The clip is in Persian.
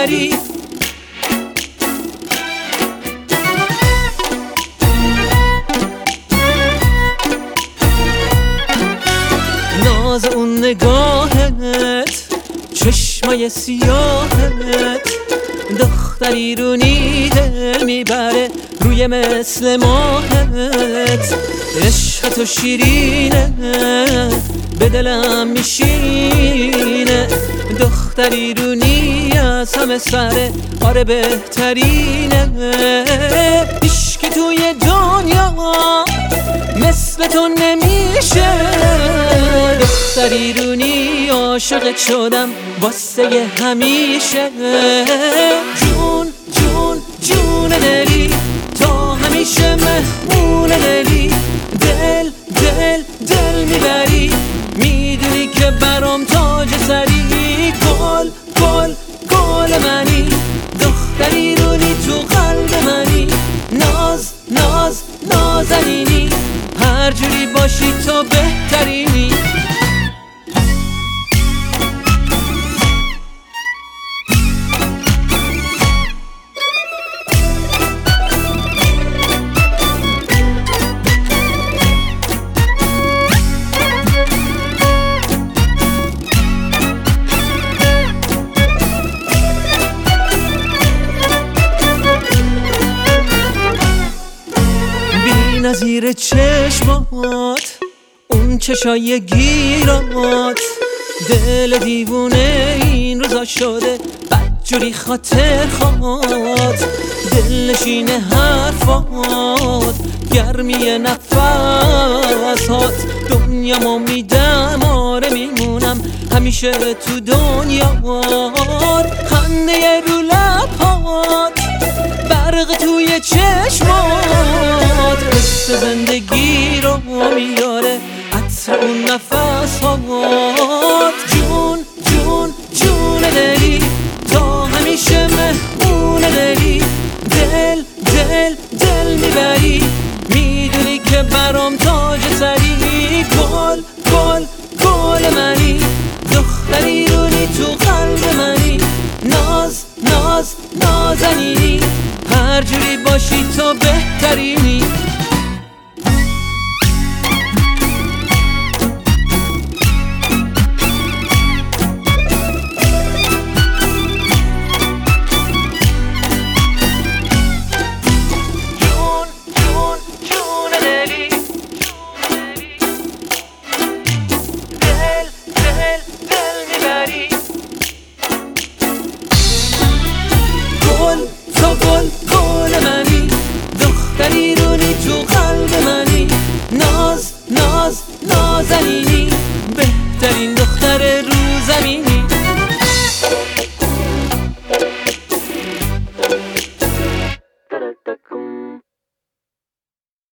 میبری. ناز اون نگاهت، چشمای سیاهت، دختری رونی دل میبره روی مثل ماهت. عشق تو شیرینه به دلم میشینه، دختری رونی از همه سره، آره بهترینه. هیچ که توی دنیا مثل تو نمیشه، دختری رونی عاشقت شدم واسه همیشه. جون جون جون دلی، تا همیشه مهمون دلی، دل دل دل میبری، میدونی که برام تاج سری. گل گل گل منی، دختری رونی تو قلب منی، ناز ناز نازنینی، هر جوری باشی تو بهترینی. نظیر چشمات، اون چشای گیرات، دل دیوونه این روزا شده بدجوری خاطر خواد. دلنشین حرفات، گرمی نفسات، دنیامو میدم آره میمونم همیشه تو دنیات. خنده رو لبات، برق توی چشمات، حس زندگی رو میاره عطر اون نفسات. جون جون جون دلی، تا همیشه مهمون دلی، دل دل دل میبری، میدونی که برام تاج سری. گل گل گل منی، دختری رونی تو قلب منی، ناز ناز نازنینی، هر جوری باشی تو بهتری.